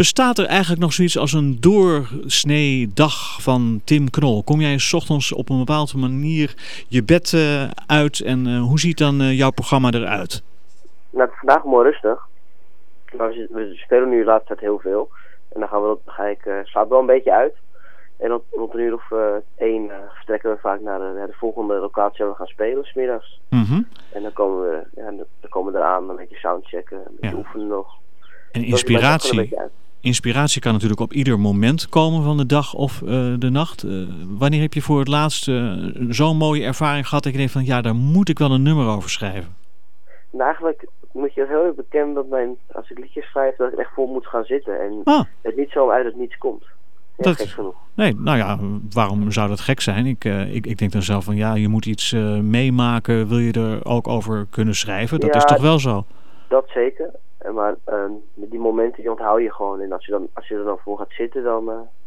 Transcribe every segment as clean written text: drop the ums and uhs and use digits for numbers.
Bestaat er eigenlijk nog zoiets als een doorsnee dag van Tim Knol? Kom jij 's ochtends op een bepaalde manier je bed uit en hoe ziet dan jouw programma eruit? Nou, het is vandaag mooi rustig. Maar we spelen nu de laatste tijd heel veel. En dan ga ik slaap wel een beetje uit. En rond een uur of 1 vertrekken we vaak naar de volgende locatie waar we gaan spelen, 's middags. Mm-hmm. En dan komen we eraan, een beetje soundchecken, een beetje oefenen nog. En inspiratie kan natuurlijk op ieder moment komen van de dag of de nacht. Wanneer heb je voor het laatst zo'n mooie ervaring gehad dat je denkt van ja, daar moet ik wel een nummer over schrijven? Nou, eigenlijk moet je heel erg bekennen dat als ik liedjes schrijf, dat ik echt vol moet gaan zitten. En het niet zo uit het niets komt. Ja, dat, gek genoeg. Nee, nou ja, waarom zou dat gek zijn? Ik denk dan zelf van ja, je moet iets meemaken. Wil je er ook over kunnen schrijven? Dat is toch wel zo? Dat zeker. Maar die momenten die onthoud je gewoon. En als je er dan voor gaat zitten, dan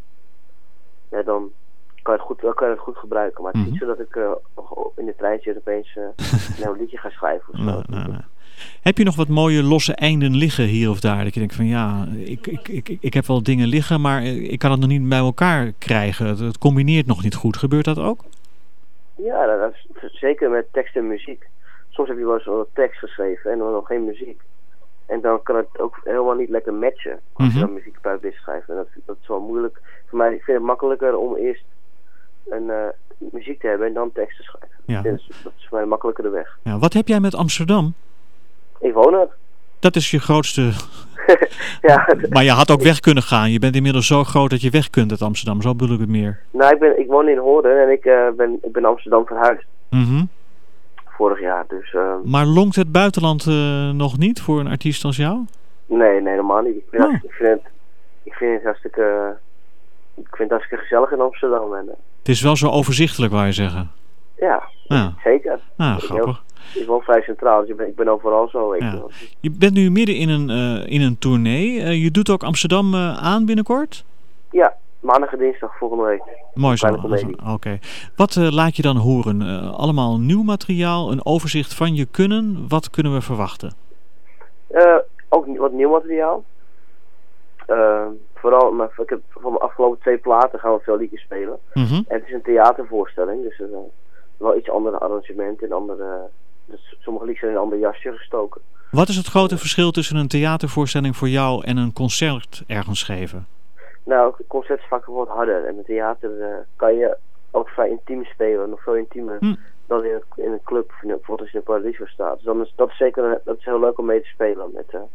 kan je het goed gebruiken. Maar het is niet zo dat ik in de trein zit opeens een liedje ga schrijven. Of zo. Nee. Heb je nog wat mooie losse einden liggen hier of daar? Dat je denkt van ja, ik heb wel dingen liggen, maar ik kan het nog niet bij elkaar krijgen. Het combineert nog niet goed. Gebeurt dat ook? Ja, dat is zeker met tekst en muziek. Soms heb je wel eens een tekst geschreven en dan nog geen muziek. En dan kan het ook helemaal niet lekker matchen als je dan muziek bij wil schrijven. En dat is wel moeilijk. Voor mij, ik vind het makkelijker om eerst een muziek te hebben en dan tekst te schrijven. Ja. Dat is voor mij makkelijker de weg. Ja, wat heb jij met Amsterdam? Ik woon er. Dat is je grootste... ja. Maar je had ook weg kunnen gaan. Je bent inmiddels zo groot dat je weg kunt uit Amsterdam. Zo bedoel ik het meer. Nou, ik woon in Hoorn en ik ben Amsterdam verhuisd. Mm-hmm. Vorig jaar, dus... Maar longt het buitenland nog niet voor een artiest als jou? Nee, helemaal niet. Ik vind het hartstikke gezellig in Amsterdam. En, het is wel zo overzichtelijk, wou je zeggen? Ja, zeker. Grappig. Ik woon vrij centraal, dus ik ben overal zo. Je bent nu midden in een tournee. Je doet ook Amsterdam aan binnenkort? Ja, maandag en dinsdag volgende week. Mooi zo. Oké. Wat laat je dan horen? Allemaal nieuw materiaal, een overzicht van je kunnen. Wat kunnen we verwachten? Ook wat nieuw materiaal. Vooral, ik heb van de afgelopen 2 platen gaan we veel liedjes spelen. Mm-hmm. En het is een theatervoorstelling, dus wel iets andere arrangementen en dus sommige liedjes zijn in een ander jasje gestoken. Wat is het grote verschil tussen een theatervoorstelling voor jou en een concert ergens geven? Nou, het concert is vaak wat harder en het theater kan je ook vrij intiem spelen, nog veel intiemer dan in een club, bijvoorbeeld als je in een Paradiso staat. Dus dat is heel leuk om mee te spelen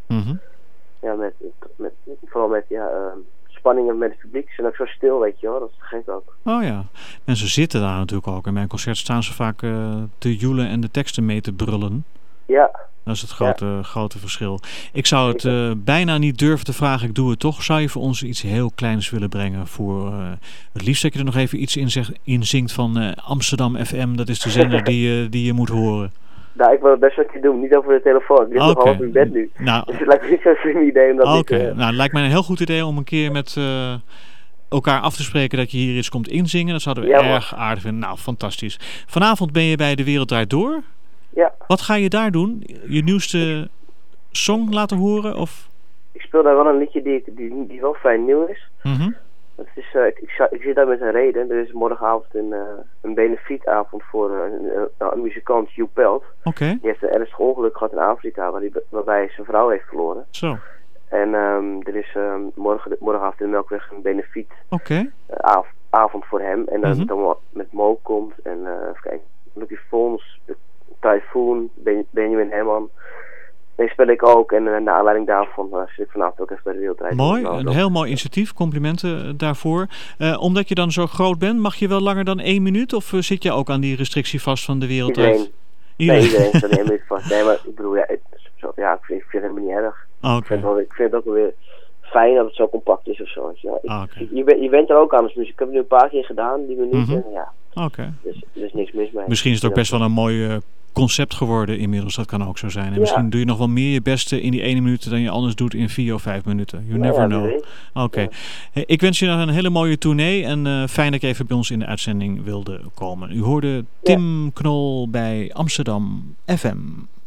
vooral met spanningen met het publiek. Ze zijn ook zo stil, weet je wel, dat is gek ook. Oh ja, mensen zitten daar natuurlijk ook. In mijn concert staan ze vaak te joelen en de teksten mee te brullen. Ja. Dat is het grote verschil. Ik zou het bijna niet durven te vragen, ik doe het toch. Zou je voor ons iets heel kleins willen brengen? Voor het liefst dat je er nog even iets in zingt van Amsterdam FM. Dat is de zender die je moet horen. Nou, ik wil het best wel een keer doen. Niet over de telefoon. Ik lig nog half in bed nu. Nou, dus het lijkt me niet zo'n slim idee om dat nou, het lijkt mij een heel goed idee om een keer met elkaar af te spreken dat je hier iets komt inzingen. Dat zouden we erg aardig vinden. Nou, fantastisch. Vanavond ben je bij De Wereld Draait Door. Ja. Wat ga je daar doen? Je nieuwste song laten horen? Of? Ik speel daar wel een liedje die wel vrij nieuw is. Mm-hmm. Het is ik zit daar met een reden. Er is morgenavond een benefietavond voor een muzikant, Hugh Pelt. Okay. Die heeft een ernstig ongeluk gehad in Afrika, waarbij hij zijn vrouw heeft verloren. Zo. En er is morgenavond in de Melkweg een benefiet avond voor hem. En dan met Mo komt en even kijken, Lucky Fons, Typhoon, Benjamin Herman. Nee, speel ik ook en naar aanleiding daarvan zit ik vanavond ook even bij De Wereld Draait Door. Mooi, een heel mooi initiatief, complimenten daarvoor. Omdat je dan zo groot bent, mag je wel langer dan 1 minuut of zit je ook aan die restrictie vast van De Wereld Draait? Iedereen staat 1 minuut vast. Nee, maar ik bedoel, ik vind het helemaal niet erg. Ik vind het ook wel weer fijn dat het zo compact is of zo. Ja, je bent er ook aan als muziek. Ik heb het nu een paar keer gedaan, die minuut. Mm-hmm. Dus er is niks mis mee. Misschien is het ook best wel een mooi concept geworden inmiddels. Dat kan ook zo zijn. En misschien doe je nog wel meer je beste in die 1 minuut dan je anders doet in 4 of 5 minuten. You never know. Oké. Hey, ik wens je nog een hele mooie tournee en fijn dat je even bij ons in de uitzending wilde komen. U hoorde Tim Knol bij Amsterdam FM.